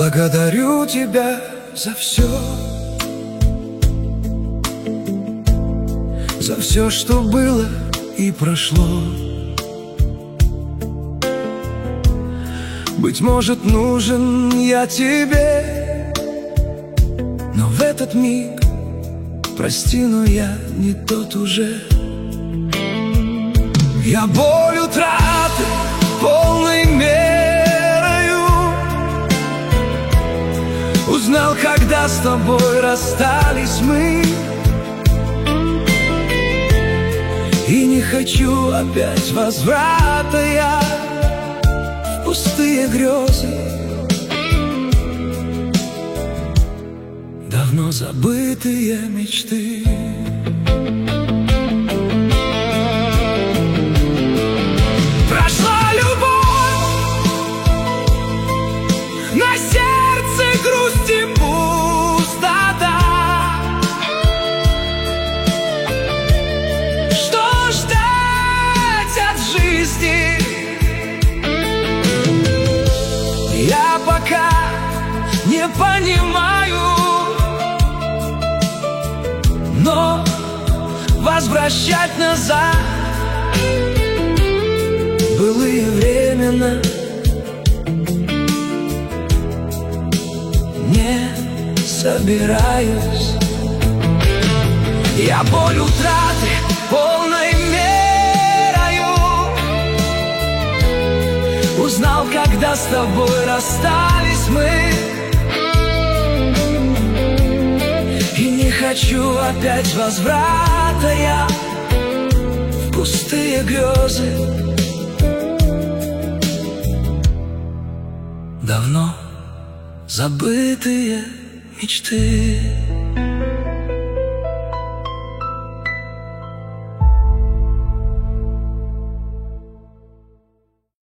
Благодарю тебя за все, что было и прошло. Быть может, нужен я тебе, но в этот миг, прости, но я не тот уже. Я боль утраты полной мерою узнал, когда с тобой расстались мы. И не хочу опять возврата я в пустые грезы, давно забытые мечты. Прошла любовь, на сердце грусть и пустота. Что ждать от жизни? Я пока не понимаю, но возвращать назад былые времена не собираюсь. Я боль утраты полной мерою узнал, когда с тобой расстались мы. И не хочу опять возврата я в пустые грезы, давно забытые мечты.